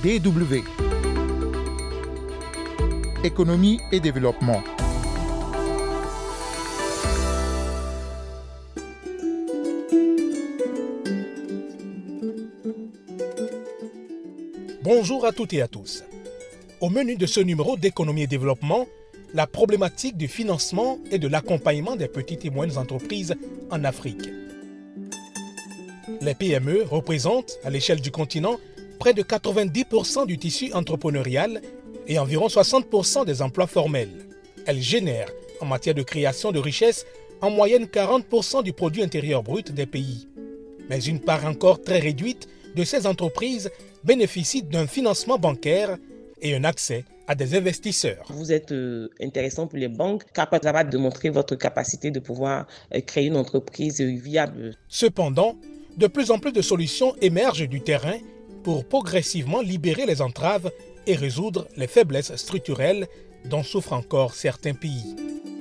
DW. Économie et développement. Bonjour à toutes et à tous. Au menu de ce numéro d'Économie et développement, la problématique du financement et de l'accompagnement des petites et moyennes entreprises en Afrique. Les PME représentent, à l'échelle du continent, près de 90% du tissu entrepreneurial et environ 60% des emplois formels. Elles génèrent, en matière de création de richesses, en moyenne 40% du produit intérieur brut des pays. Mais une part encore très réduite de ces entreprises bénéficient d'un financement bancaire et un accès à des investisseurs. Vous êtes intéressant pour les banques, capable de montrer votre capacité de pouvoir créer une entreprise viable. Cependant, de plus en plus de solutions émergent du terrain pour progressivement libérer les entraves et résoudre les faiblesses structurelles dont souffrent encore certains pays.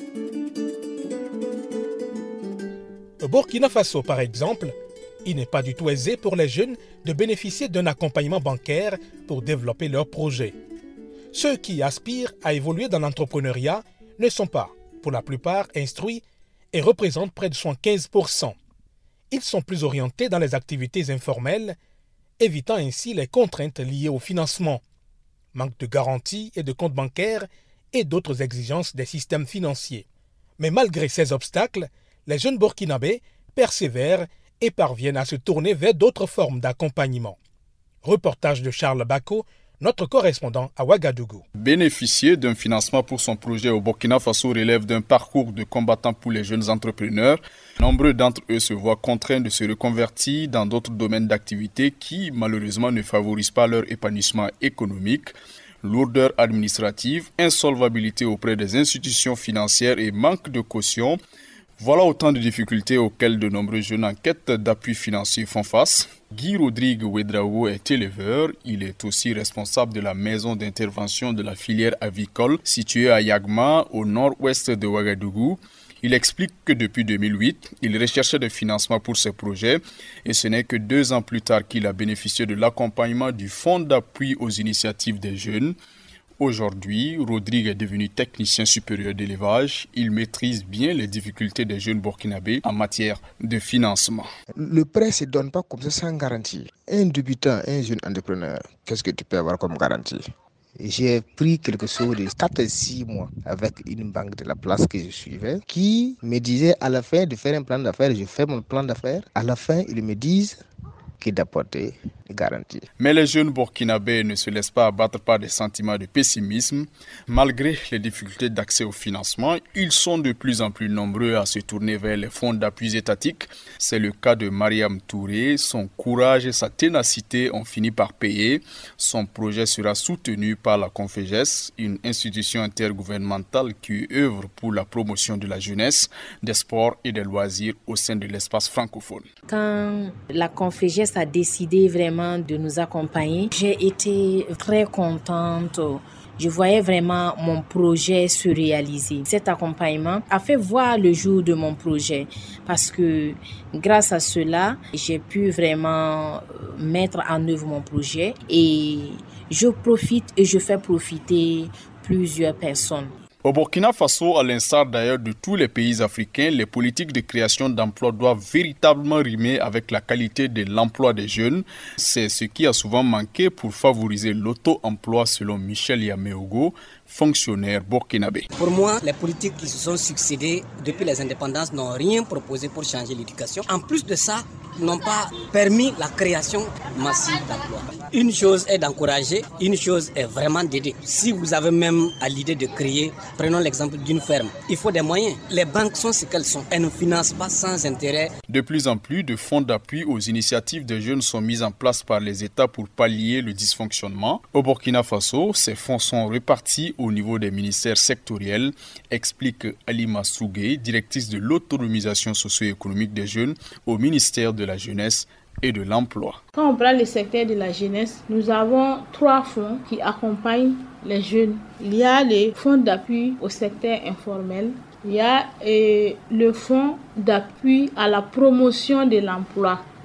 Au Burkina Faso, par exemple, il n'est pas du tout aisé pour les jeunes de bénéficier d'un accompagnement bancaire pour développer leurs projets. Ceux qui aspirent à évoluer dans l'entrepreneuriat ne sont pas, pour la plupart, instruits et représentent près de 75%. Ils sont plus orientés dans les activités informelles, évitant ainsi les contraintes liées au financement, manque de garanties et de comptes bancaires et d'autres exigences des systèmes financiers. Mais malgré ces obstacles, les jeunes burkinabés persévèrent et parviennent à se tourner vers d'autres formes d'accompagnement. Reportage de Charles Bako, notre correspondant à Ouagadougou. Bénéficier d'un financement pour son projet au Burkina Faso relève d'un parcours de combattant pour les jeunes entrepreneurs. Nombreux d'entre eux se voient contraints de se reconvertir dans d'autres domaines d'activité qui, malheureusement, ne favorisent pas leur épanouissement économique. Lourdeur administrative, insolvabilité auprès des institutions financières et manque de caution. Voilà autant de difficultés auxquelles de nombreux jeunes en quête d'appui financier font face. Guy Rodrigue Ouedraogo est éleveur. Il est aussi responsable de la maison d'intervention de la filière avicole située à Yagma, au nord-ouest de Ouagadougou. Il explique que depuis 2008, il recherchait des financements pour ses projets et ce n'est que 2 ans plus tard qu'il a bénéficié de l'accompagnement du Fonds d'appui aux initiatives des jeunes. Aujourd'hui, Rodrigue est devenu technicien supérieur d'élevage. Il maîtrise bien les difficultés des jeunes burkinabés en matière de financement. Le prêt ne se donne pas comme ça sans garantie. Un débutant, un jeune entrepreneur, qu'est-ce que tu peux avoir comme garantie? J'ai pris quelque chose de 4-6 mois avec une banque de la place que je suivais qui me disait à la fin de faire un plan d'affaires. Je fais mon plan d'affaires. À la fin, ils me disent d'apporter des garanties. Mais les jeunes burkinabés ne se laissent pas abattre par des sentiments de pessimisme. Malgré les difficultés d'accès au financement, ils sont de plus en plus nombreux à se tourner vers les fonds d'appui étatiques. C'est le cas de Mariam Touré. Son courage et sa ténacité ont fini par payer. Son projet sera soutenu par la Conféges, une institution intergouvernementale qui œuvre pour la promotion de la jeunesse, des sports et des loisirs au sein de l'espace francophone. Quand la Conféges a décidé vraiment de nous accompagner, j'ai été très contente. Je voyais vraiment mon projet se réaliser. Cet accompagnement a fait voir le jour de mon projet parce que grâce à cela, j'ai pu vraiment mettre en œuvre mon projet et je profite et je fais profiter plusieurs personnes. Au Burkina Faso, à l'instar d'ailleurs de tous les pays africains, les politiques de création d'emplois doivent véritablement rimer avec la qualité de l'emploi des jeunes. C'est ce qui a souvent manqué pour favoriser l'auto-emploi selon Michel Yameogo, fonctionnaire burkinabé. Pour moi, les politiques qui se sont succédées depuis les indépendances n'ont rien proposé pour changer l'éducation. En plus de ça, n'ont pas permis la création massive d'emplois. Une chose est d'encourager, une chose est vraiment d'aider. Si vous avez même à l'idée de créer, prenons l'exemple d'une ferme, il faut des moyens. Les banques sont ce qu'elles sont. Elles ne financent pas sans intérêt. De plus en plus de fonds d'appui aux initiatives des jeunes sont mis en place par les États pour pallier le dysfonctionnement. Au Burkina Faso, ces fonds sont répartis au niveau des ministères sectoriels, explique Alima Sougé, directrice de l'autonomisation socio-économique des jeunes au ministère de la Jeunesse et de l'Emploi. Quand on prend le secteur de la jeunesse, nous avons 3 fonds qui accompagnent les jeunes. Il y a les fonds d'appui au secteur informel, il y a le fonds d'appui à la promotion de l'emploi.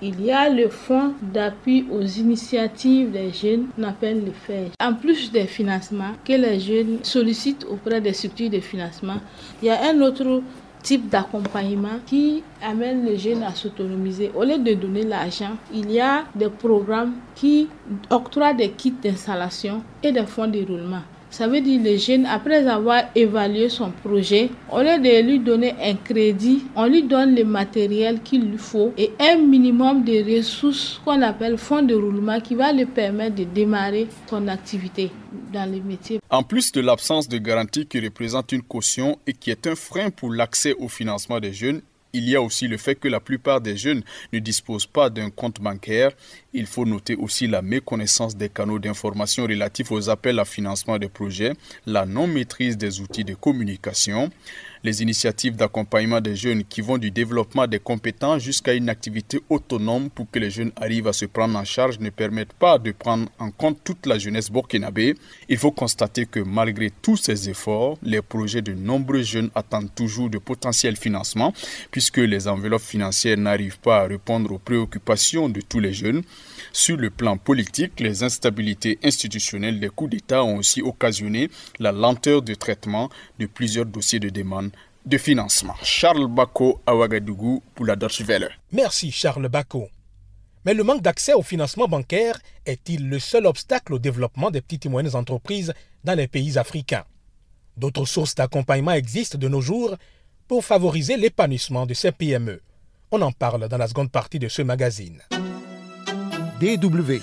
Il y a le fonds d'appui aux initiatives des jeunes, on appelle le FEJ. En plus des financements que les jeunes sollicitent auprès des structures de financement, il y a un autre type d'accompagnement qui amène les jeunes à s'autonomiser. Au lieu de donner l'argent, il y a des programmes qui octroient des kits d'installation et des fonds de roulement. Ça veut dire que le jeune, après avoir évalué son projet, au lieu de lui donner un crédit, on lui donne le matériel qu'il lui faut et un minimum de ressources qu'on appelle fonds de roulement qui va lui permettre de démarrer son activité dans le métier. En plus de l'absence de garantie qui représente une caution et qui est un frein pour l'accès au financement des jeunes, il y a aussi le fait que la plupart des jeunes ne disposent pas d'un compte bancaire. Il faut noter aussi la méconnaissance des canaux d'information relatifs aux appels à financement des projets, la non-maîtrise des outils de communication. Les initiatives d'accompagnement des jeunes qui vont du développement des compétences jusqu'à une activité autonome pour que les jeunes arrivent à se prendre en charge ne permettent pas de prendre en compte toute la jeunesse burkinabé. Il faut constater que malgré tous ces efforts, les projets de nombreux jeunes attendent toujours de potentiels financements puisque les enveloppes financières n'arrivent pas à répondre aux préoccupations de tous les jeunes. Sur le plan politique, les instabilités institutionnelles des coups d'État ont aussi occasionné la lenteur de traitement de plusieurs dossiers de demande de financement. Charles Bako à Ouagadougou pour la Deutsche Welle. Merci Charles Bako. Mais le manque d'accès au financement bancaire est-il le seul obstacle au développement des petites et moyennes entreprises dans les pays africains? D'autres sources d'accompagnement existent de nos jours pour favoriser l'épanouissement de ces PME. On en parle dans la seconde partie de ce magazine. DW.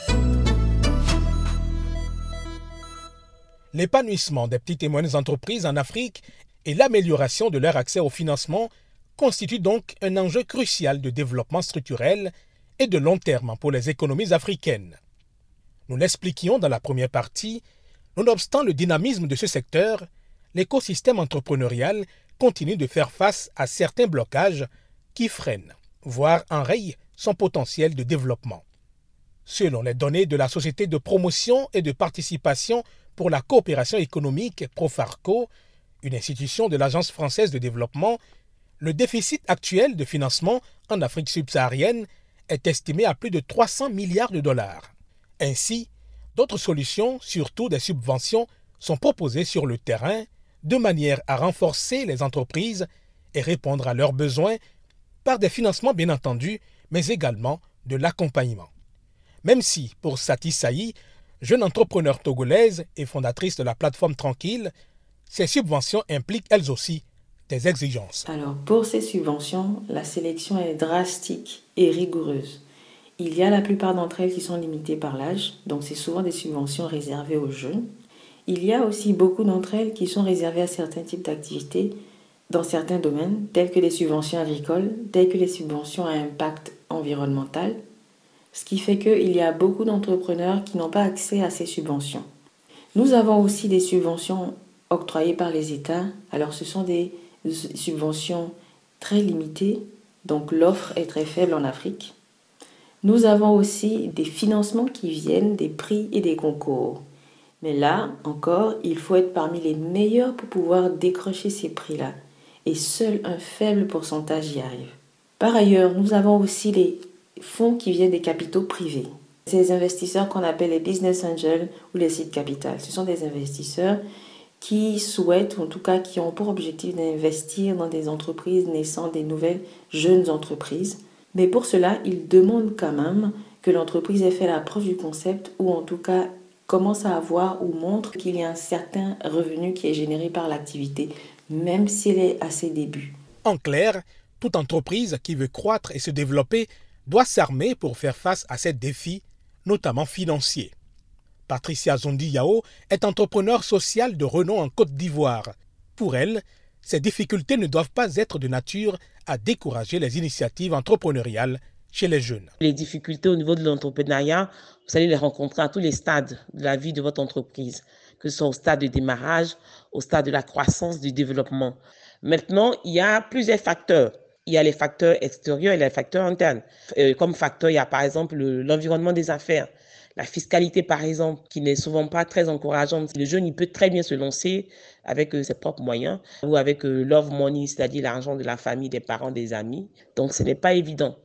L'épanouissement des petites et moyennes entreprises en Afrique et l'amélioration de leur accès au financement constituent donc un enjeu crucial de développement structurel et de long terme pour les économies africaines. Nous l'expliquions dans la première partie, nonobstant le dynamisme de ce secteur, l'écosystème entrepreneurial continue de faire face à certains blocages qui freinent, voire enrayent son potentiel de développement. Selon les données de la Société de promotion et de participation pour la coopération économique Profarco, une institution de l'Agence française de développement, le déficit actuel de financement en Afrique subsaharienne est estimé à plus de 300 milliards de dollars. Ainsi, d'autres solutions, surtout des subventions, sont proposées sur le terrain de manière à renforcer les entreprises et répondre à leurs besoins par des financements bien entendu, mais également de l'accompagnement. Même si, pour Sati Saï, jeune entrepreneur togolaise et fondatrice de la plateforme Tranquille, ces subventions impliquent elles aussi des exigences. Alors, pour ces subventions, la sélection est drastique et rigoureuse. Il y a la plupart d'entre elles qui sont limitées par l'âge, donc c'est souvent des subventions réservées aux jeunes. Il y a aussi beaucoup d'entre elles qui sont réservées à certains types d'activités dans certains domaines, tels que les subventions agricoles, tels que les subventions à impact environnemental, ce qui fait qu'il y a beaucoup d'entrepreneurs qui n'ont pas accès à ces subventions. Nous avons aussi des subventions octroyées par les États. Alors ce sont des subventions très limitées, donc l'offre est très faible en Afrique. Nous avons aussi des financements qui viennent des prix et des concours. Mais là, encore, il faut être parmi les meilleurs pour pouvoir décrocher ces prix-là. Et seul un faible pourcentage y arrive. Par ailleurs, nous avons aussi les fonds qui viennent des capitaux privés. Ces investisseurs qu'on appelle les business angels ou les seed capital, ce sont des investisseurs qui souhaitent, ou en tout cas qui ont pour objectif d'investir dans des entreprises naissantes, des nouvelles jeunes entreprises. Mais pour cela, ils demandent quand même que l'entreprise ait fait la preuve du concept ou en tout cas commence à avoir ou montre qu'il y a un certain revenu qui est généré par l'activité, même s'il est à ses débuts. En clair, toute entreprise qui veut croître et se développer doit s'armer pour faire face à ces défis, notamment financiers. Patricia Zondi Yao est entrepreneur social de renom en Côte d'Ivoire. Pour elle, ces difficultés ne doivent pas être de nature à décourager les initiatives entrepreneuriales chez les jeunes. Les difficultés au niveau de l'entrepreneuriat, vous allez les rencontrer à tous les stades de la vie de votre entreprise, que ce soit au stade de démarrage, au stade de la croissance, du développement. Maintenant, il y a plusieurs facteurs. Il y a les facteurs extérieurs et les facteurs internes. Comme facteur, il y a par exemple l'environnement des affaires. La fiscalité, par exemple, qui n'est souvent pas très encourageante. Le jeune, il peut très bien se lancer avec ses propres moyens ou avec love money, c'est-à-dire l'argent de la famille, des parents, des amis. Donc, ce n'est pas évident.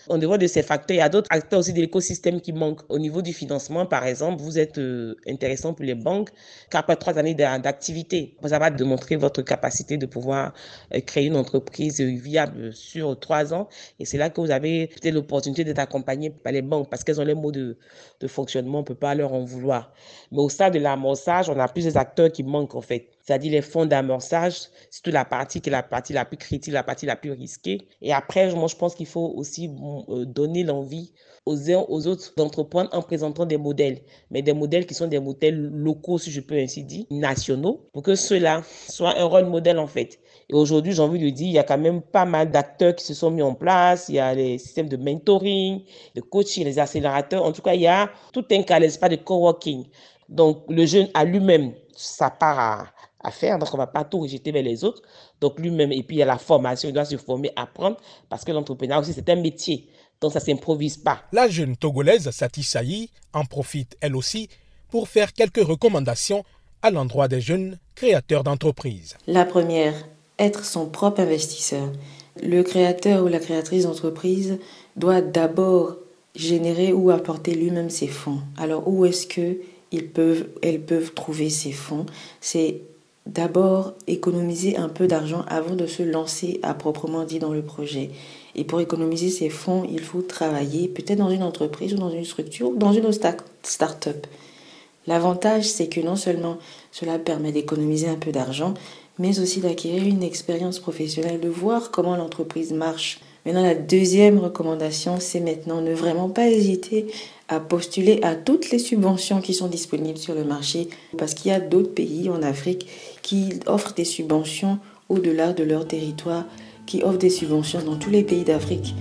En dehors de ces facteurs, il y a d'autres acteurs aussi de l'écosystème qui manquent. Au niveau du financement, par exemple, vous êtes intéressant pour les banques qu'après 3 années d'activité, vous avez démontré votre capacité de pouvoir créer une entreprise viable sur 3 ans. Et c'est là que vous avez peut-être l'opportunité d'être accompagné par les banques parce qu'elles ont les mots de fonctionnement, on ne peut pas leur en vouloir. Mais au stade de l'amorçage, on a plusieurs acteurs qui manquent en fait. C'est-à-dire les fonds d'amorçage, surtout la partie qui est la partie la plus critique, la partie la plus risquée. Et après, moi, je pense qu'il faut aussi donner l'envie aux uns aux autres d'entreprendre en présentant des modèles, mais des modèles qui sont des modèles locaux, si je peux ainsi dire, nationaux, pour que ceux-là soient un rôle modèle en fait. Et aujourd'hui, j'ai envie de dire, il y a quand même pas mal d'acteurs qui se sont mis en place. Il y a les systèmes de mentoring, de coaching, les accélérateurs. En tout cas, il y a tout un cas, l'espace de coworking. Donc, le jeune a lui-même sa part à faire, donc on ne va pas tout rejeter vers les autres. Donc, lui-même, et puis il y a la formation, il doit se former, apprendre, parce que l'entrepreneuriat aussi, c'est un métier. Donc, ça ne s'improvise pas. La jeune Togolaise Sati Saï en profite, elle aussi, pour faire quelques recommandations à l'endroit des jeunes créateurs d'entreprises. La première, être son propre investisseur. Le créateur ou la créatrice d'entreprise doit d'abord générer ou apporter lui-même ses fonds. Alors, où est-ce elles peuvent trouver ces fonds? C'est d'abord économiser un peu d'argent avant de se lancer à proprement dit dans le projet. Et pour économiser ces fonds, il faut travailler peut-être dans une entreprise ou dans une structure ou dans une start-up. L'avantage, c'est que non seulement cela permet d'économiser un peu d'argent, mais aussi d'acquérir une expérience professionnelle, de voir comment l'entreprise marche. Maintenant, la deuxième recommandation, c'est maintenant ne vraiment pas hésiter à postuler à toutes les subventions qui sont disponibles sur le marché, parce qu'il y a d'autres pays en Afrique qui offrent des subventions au-delà de leur territoire, qui offrent des subventions dans tous les pays d'Afrique.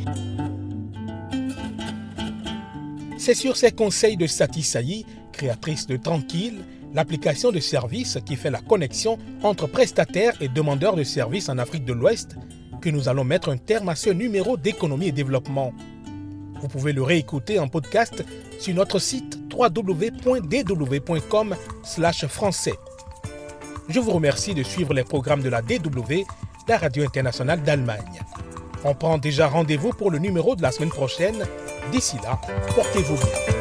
C'est sur ces conseils de Sati Saï, créatrice de Tranquille, l'application de services qui fait la connexion entre prestataires et demandeurs de services en Afrique de l'Ouest, que nous allons mettre un terme à ce numéro d'économie et développement. Vous pouvez le réécouter en podcast sur notre site www.dw.com/français. Je vous remercie de suivre les programmes de la DW, la radio internationale d'Allemagne. On prend déjà rendez-vous pour le numéro de la semaine prochaine. D'ici là, portez-vous bien.